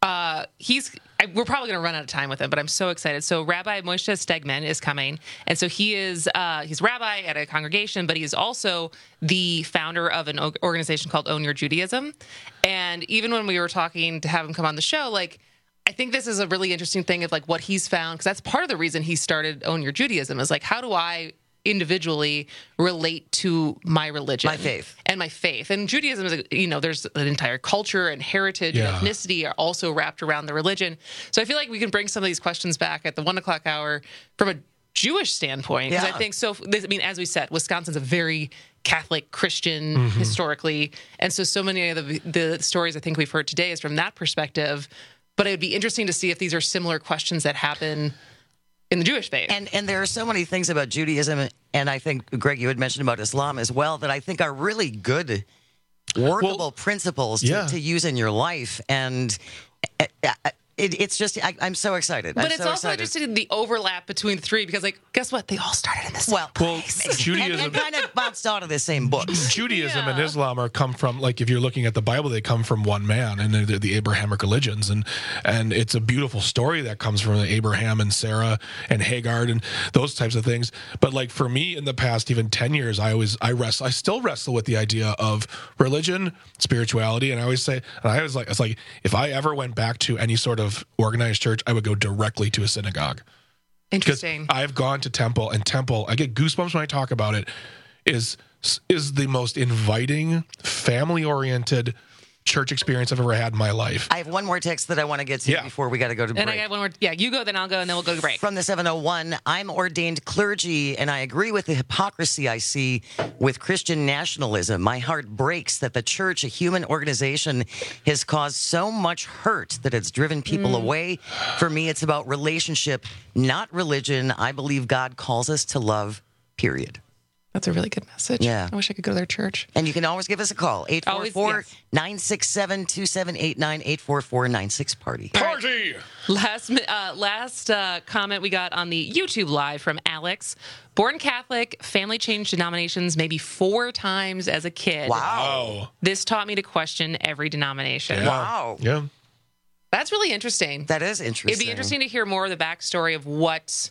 Uh, he's I, we're probably going to run out of time with him, but I'm so excited. So Rabbi Moshe Stegman is coming, and so he is uh, he's rabbi at a congregation, but he is also the founder of an organization called Own Your Judaism. And even when we were talking to have him come on the show, like I think this is a really interesting thing of like what he's found, because that's part of the reason he started Own Your Judaism is like, how do I individually relate to my religion, my faith, and my faith. And Judaism is, you know, there's an entire culture and heritage Yeah. and ethnicity are also wrapped around the religion. So I feel like we can bring some of these questions back at the one o'clock hour from a Jewish standpoint. Because Yeah. I think so. This, I mean, as we said, Wisconsin's a very Catholic Christian Mhm. historically, and so so many of the the stories I think we've heard today is from that perspective. But it would be interesting to see if these are similar questions that happen in the Jewish faith. And and there are so many things about Judaism, and I think, Greg, you had mentioned about Islam as well, that I think are really good, workable principles to, yeah. to use in your life. And uh, uh, it, it's just, I, I'm so excited. But I'm it's so also excited. interesting the overlap between the three because, like, guess what? They all started in the same Well, Well, and, Judaism, and kind of bounced out of the same books. Judaism and Islam are come from, like, if you're looking at the Bible, they come from one man, and they're the Abrahamic religions, and and it's a beautiful story that comes from Abraham and Sarah and Hagar and those types of things. But like for me, in the past even ten years, I always I wrestle, I still wrestle with the idea of religion, spirituality, and I always say, and I was like, it's like if I ever went back to any sort of organized church, I would go directly to a synagogue. Interesting. I've gone to temple, and temple, I get goosebumps when I talk about it, is is the most inviting, family-oriented church experience I've ever had in my life. I have one more text that I want to get to Yeah. before we got to go to break. And I got one more. Yeah, you go, then I'll go, and then we'll go to break. From the seven oh one, I'm ordained clergy, and I agree with the hypocrisy I see with Christian nationalism. My heart breaks that the church, a human organization, has caused so much hurt that it's driven people Mm. away. For me, it's about relationship, not religion. I believe God calls us to love, period. That's a really good message. Yeah. I wish I could go to their church. And you can always give us a call, eight four four, nine six seven, two seven eight nine, eight four four, nine six party. Party! Last uh, last uh, comment we got on the YouTube live from Alex. Born Catholic, family changed denominations maybe four times as a kid. Wow. This taught me to question every denomination. Yeah. Wow. Yeah. That's really interesting. That is interesting. It'd be interesting to hear more of the backstory of what,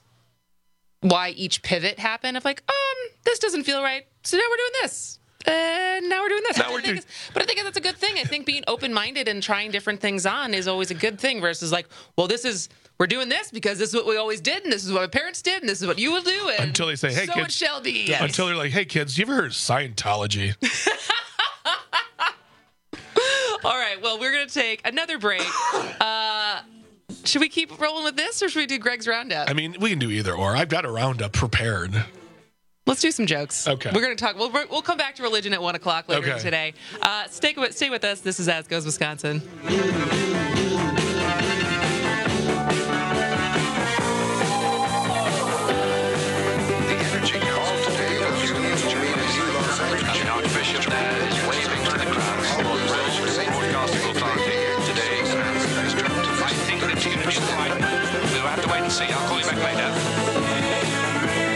why each pivot happened. Of like, um, this doesn't feel right, so now we're doing this. And now we're doing this. Now But I we're think doing- it's- But I think that's a good thing. I think being open-minded and trying different things on is always a good thing versus like, well, this is, we're doing this because this is what we always did, and this is what my parents did, and this is what you will do. And Until they say, hey, so kids. it shall be. Yes. Until they're like, hey, kids, you ever heard of Scientology? All right, well, we're going to take another break. Uh, should we keep rolling with this, or should we do Greg's Roundup? I mean, we can do either or. I've got a roundup prepared. Let's do some jokes. Okay. We're going to talk. We'll, we'll come back to religion at one o'clock later Okay. today. Uh, stay with stay with us. This is As Goes Wisconsin. The energy call today of Union Street Archbishop there is waving to the crowd. Broadcasting authority today is I think that you pushed the right. We'll have to wait and see. I'll call you back later.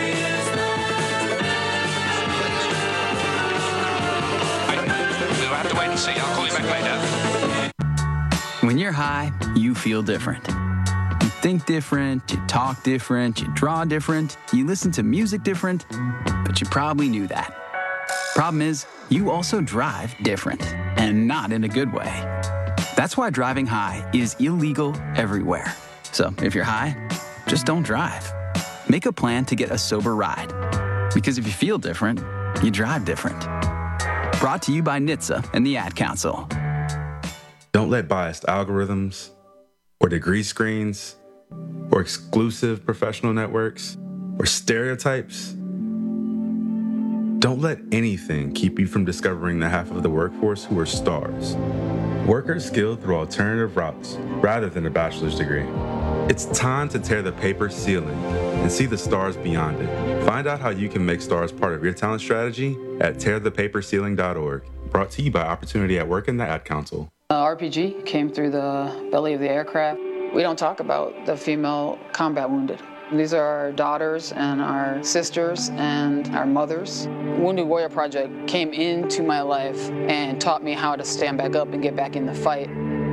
We'll have to wait and see. I'll call you back later. When you're high, you feel different. You think different, you talk different, you draw different, you listen to music different, but you probably knew that. Problem is, you also drive different, and not in a good way. That's why driving high is illegal everywhere. So if you're high, just don't drive. Make a plan to get a sober ride. Because if you feel different, you drive different. Brought to you by N H T S A and the Ad Council. Don't let biased algorithms or degree screens or exclusive professional networks or stereotypes. Don't let anything keep you from discovering the half of the workforce who are stars. Workers skilled through alternative routes rather than a bachelor's degree. It's time to tear the paper ceiling and see the stars beyond it. Find out how you can make stars part of your talent strategy at tear the paper ceiling dot org. Brought to you by Opportunity at Work and the Ad Council. Uh, R P G came through the belly of the aircraft. We don't talk about the female combat wounded. These are our daughters and our sisters and our mothers. Wounded Warrior Project came into my life and taught me how to stand back up and get back in the fight.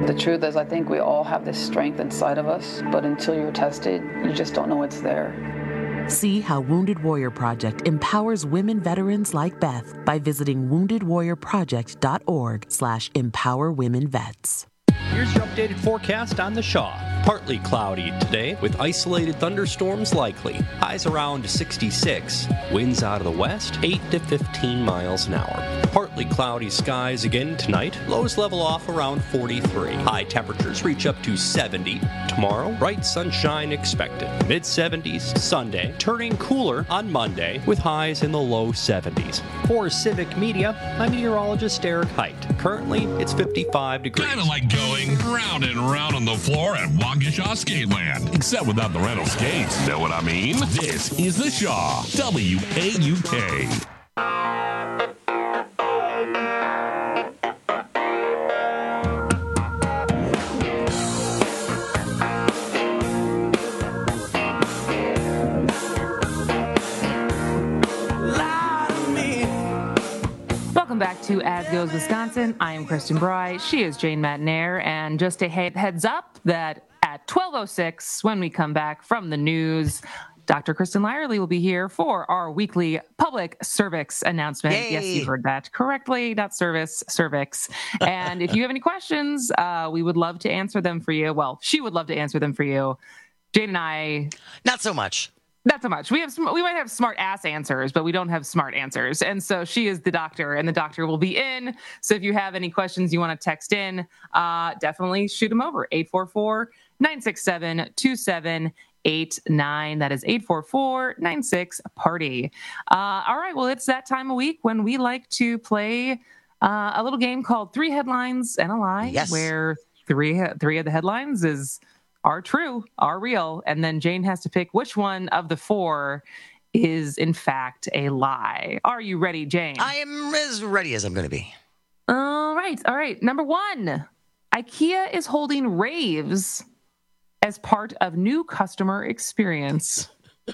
The truth is, I think we all have this strength inside of us, but until you're tested, you just don't know it's there. See how Wounded Warrior Project empowers women veterans like Beth by visiting woundedwarriorproject.org slash empower women vets. Here's your updated forecast on the Shaw. Partly cloudy today with isolated thunderstorms likely. Highs around sixty-six. Winds out of the west, eight to fifteen miles an hour. Partly cloudy skies again tonight. Lows level off around forty-three. High temperatures reach up to seventy. Tomorrow, bright sunshine expected. mid seventies Sunday, turning cooler on Monday with highs in the low seventies. For Civic Media, I'm meteorologist Eric Height. Currently, it's fifty-five degrees. Kind of like going round and round on the floor at Waukesha Skateland, except without the rental skates. Know what I mean? This is the Shaw, W A U K. Welcome back to As Goes Wisconsin. I am Kristen Bry. She is Jane Matinair. And just a heads up that at twelve oh six, when we come back from the news, Doctor Kristen Lyerly will be here for our weekly public cervix announcement. Yay. Yes, you heard that correctly. Not service, cervix. And if you have any questions, uh, we would love to answer them for you. Well, she would love to answer them for you. Jane and I... Not so much. Not so much. We have we might have smart ass answers, but we don't have smart answers. And so she is the doctor, and the doctor will be in. So if you have any questions you want to text in, uh, definitely shoot them over. eight four four, nine six seven, two seven eight nine. That is eight four four, nine six, party. Uh, all right. Well, it's that time of week when we like to play uh, a little game called Three Headlines and a Lie, yes. where three three of the headlines is are true, are real, and then Jane has to pick which one of the four is in fact a lie. Are you ready, Jane? I am as ready as I'm going to be. All right, all right. Number one, IKEA is holding raves as part of new customer experience.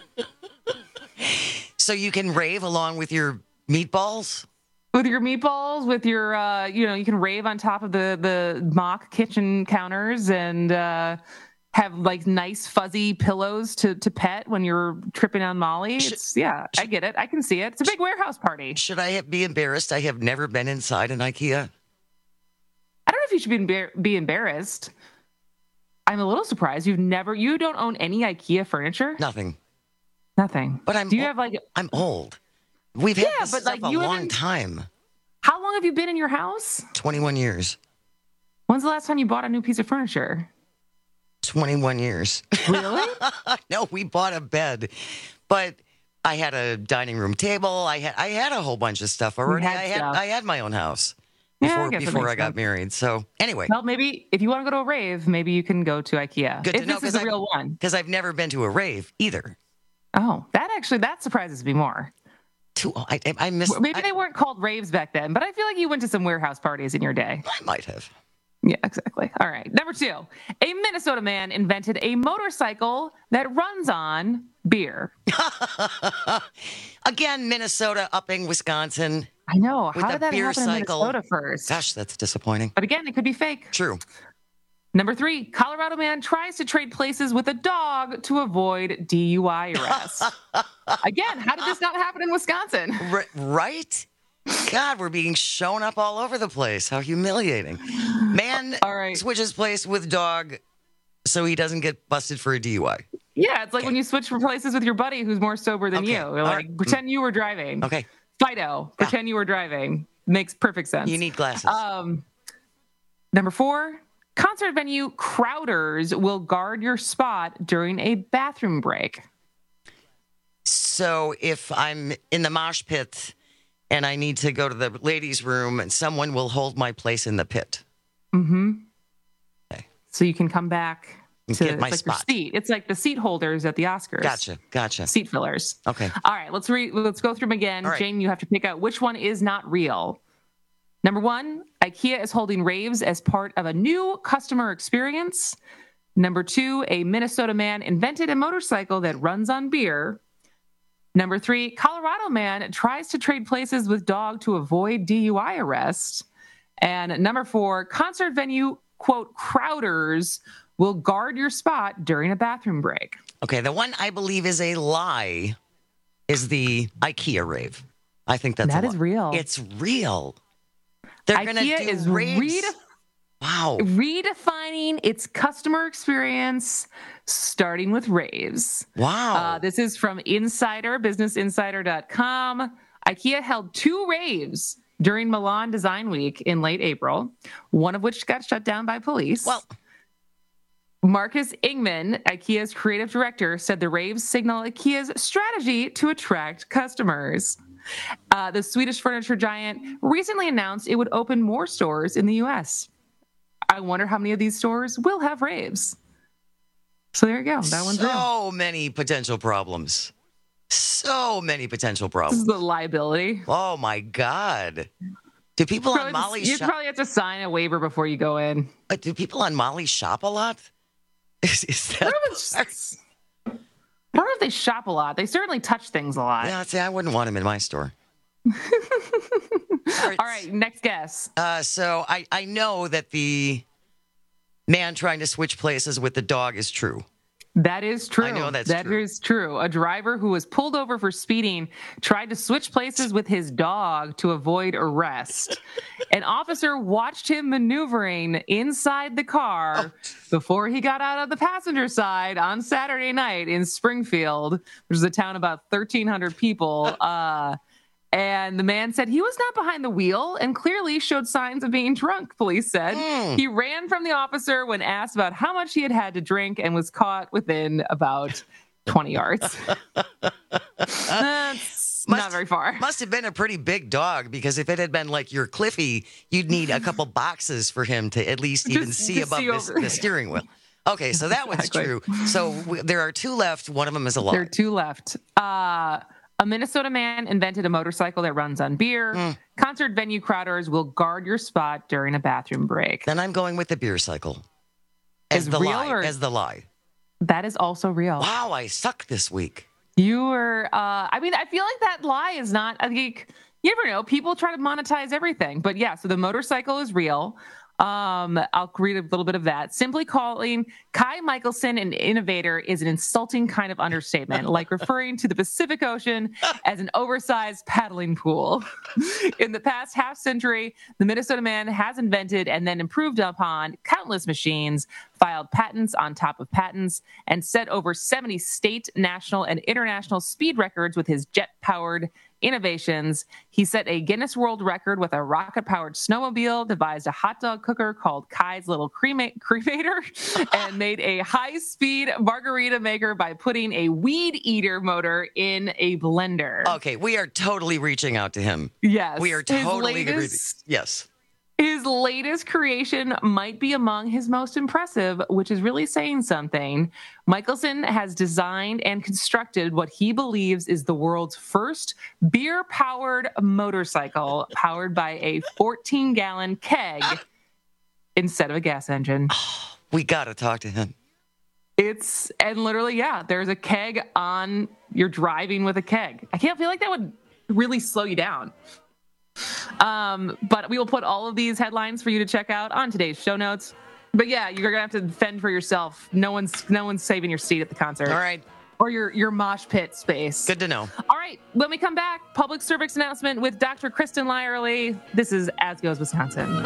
So you can rave along with your meatballs? With your meatballs, with your, uh, you know, you can rave on top of the, the mock kitchen counters and... Uh, have like nice fuzzy pillows to, to pet when you're tripping on Molly. It's, yeah, I get it. I can see it. It's a big warehouse party. Should I be embarrassed? I have never been inside an IKEA. I don't know if you should be, embar- be embarrassed. I'm a little surprised. You've never, you don't own any IKEA furniture? Nothing. Nothing. But I'm, Do you have like, I'm old. We've had yeah, this but stuff like a you long time. How long have you been in your house? twenty-one years. When's the last time you bought a new piece of furniture? twenty-one years. Really? No, we bought a bed, but I had a dining room table. I had I had a whole bunch of stuff already. had I had stuff. I had my own house Yeah, I before guess that before makes I got sense. married. So anyway, Well, maybe if you want to go to a rave, maybe you can go to IKEA. good if to know this is because a real one. Because I've never been to a rave either. Oh, that actually, that surprises me more. Too, I, I, I missed. Maybe I, they weren't called raves back then, but I feel like you went to some warehouse parties in your day. I might have. Yeah, exactly. All right. Number two, a Minnesota man invented a motorcycle that runs on beer. Again, Minnesota upping Wisconsin. I know. with How a did that beer happen cycle. in Minnesota first? Gosh, that's disappointing. But again, it could be fake. True. Number three, Colorado man tries to trade places with a dog to avoid D U I arrest. Again, how did this not happen in Wisconsin? R- right? God, we're being shown up all over the place. How humiliating. Man All right. switches place with dog so he doesn't get busted for a D U I. Yeah, it's like when you switch for places with your buddy who's more sober than Okay. you. You're All like, right. pretend you were driving. Okay. Fido, pretend you were driving. Makes perfect sense. You need glasses. Um, number four, concert venue Crowders will guard your spot during a bathroom break. So if I'm in the mosh pit and I need to go to the ladies' room, and someone will hold my place in the pit. Mm-hmm. Okay. So you can come back And to get my it's like your spot. seat. It's like the seat holders at the Oscars. Gotcha. Gotcha. Seat fillers. Okay. All right, let's re- let's go through them again. All right. Jane, you have to pick out which one is not real. Number one, IKEA is holding raves as part of a new customer experience. Number two, a Minnesota man invented a motorcycle that runs on beer. Number three, Colorado man tries to trade places with dog to avoid D U I arrest. And number four, concert venue quote, Crowders will guard your spot during a bathroom break. Okay, the one I believe is a lie is the IKEA rave. I think that's That a is lie. real. It's real. They're going to IKEA do is raves. redef- wow. redefining its customer experience, starting with raves. Wow. Uh, this is from Insider, business insider dot com. IKEA held two raves during Milan Design Week in late April, one of which got shut down by police. Well, Marcus Ingman, IKEA's creative director, said the raves signal IKEA's strategy to attract customers. Uh, the Swedish furniture giant recently announced it would open more stores in the U S. I wonder how many of these stores will have raves. So there you go. That one's real. So many potential problems. So many potential This problems. is the liability. Oh, my God. Do people on Molly You shop? probably have to sign a waiver before you go in. Uh, do people on Molly shop a lot? Is, is that I don't know if they shop a lot. They certainly touch things a lot. Yeah, see, I wouldn't want him in my store. All right, next guess. Uh, so I, I know that the man trying to switch places with the dog is true. That is true. I know that's That true. is true. A driver who was pulled over for speeding tried to switch places with his dog to avoid arrest. An officer watched him maneuvering inside the car before he got out of the passenger side on Saturday night in Springfield, which is a town about thirteen hundred people. Uh, and the man said he was not behind the wheel and clearly showed signs of being drunk, police said. Mm. He ran from the officer when asked about how much he had had to drink and was caught within about twenty yards. That's not very far. Must have been a pretty big dog, because if it had been like your Cliffy, you'd need a couple boxes for him to at least even Just- see just above see the, over. the steering wheel. Okay, so that one's Exactly. true. So w- there are two left. One of them is a lie. There are two left. Uh, a Minnesota man invented a motorcycle that runs on beer. Mm. Concert venue crowders will guard your spot during a bathroom break. Then I'm going with the beer cycle. As Is the real lie. or- As the lie. That is also real. Wow, I suck this week. You were, uh, I mean, I feel like that lie is not, I think, you never know. People try to monetize everything. But yeah, so the motorcycle is real. Um, I'll read a little bit of that. Simply calling Kai Michelson an innovator is an insulting kind of understatement, like referring to the Pacific Ocean as an oversized paddling pool. In the past half century, the Minnesota man has invented and then improved upon countless machines, filed patents on top of patents, and set over seventy state, national, and international speed records with his jet-powered innovations. He set a Guinness World Record with a rocket-powered snowmobile, devised a hot dog cooker called Kai's Little Crema- Cremator, and made a high-speed margarita maker by putting a weed eater motor in a blender. Okay, we are totally reaching out to him. Yes. We are His totally latest- Yes. His latest creation might be among his most impressive, which is really saying something. Michelson has designed and constructed what he believes is the world's first beer-powered motorcycle powered by a fourteen-gallon keg instead of a gas engine. We got to talk to him. It's, and literally, yeah, there's a keg on, you're driving with a keg. I can't feel like that would really slow you down. Um, but we will put all of these headlines for you to check out on today's show notes. But yeah, you're gonna have to fend for yourself. No one's no one's saving your seat at the concert. All right. Or your your mosh pit space. Good to know. All right. When we come back, public service announcement with Doctor Kristen Lyerly. This is As Goes Wisconsin.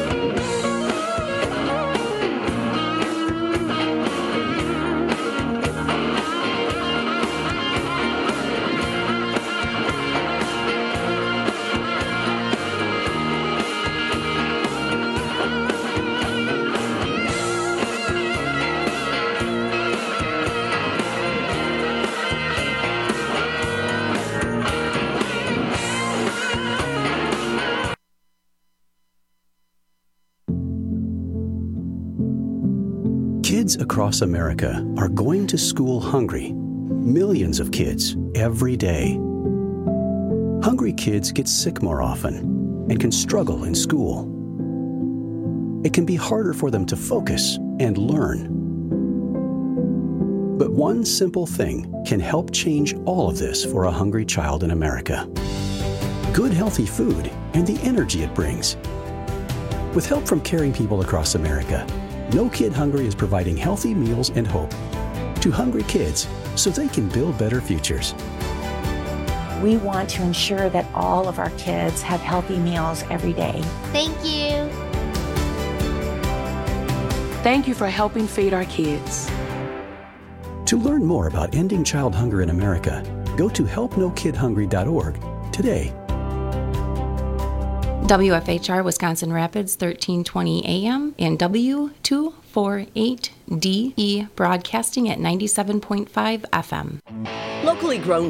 Kids across America are going to school hungry. Millions of kids every day. Hungry kids get sick more often and can struggle in school. It can be harder for them to focus and learn. But one simple thing can help change all of this for a hungry child in America. Good healthy food and the energy it brings. With help from caring people across America, No Kid Hungry is providing healthy meals and hope to hungry kids so they can build better futures. We want to ensure that all of our kids have healthy meals every day. Thank you. Thank you for helping feed our kids. To learn more about ending child hunger in America, go to help no kid hungry dot org today. W F H R Wisconsin Rapids, thirteen twenty A M and W two forty-eight D E broadcasting at ninety-seven point five F M. Locally grown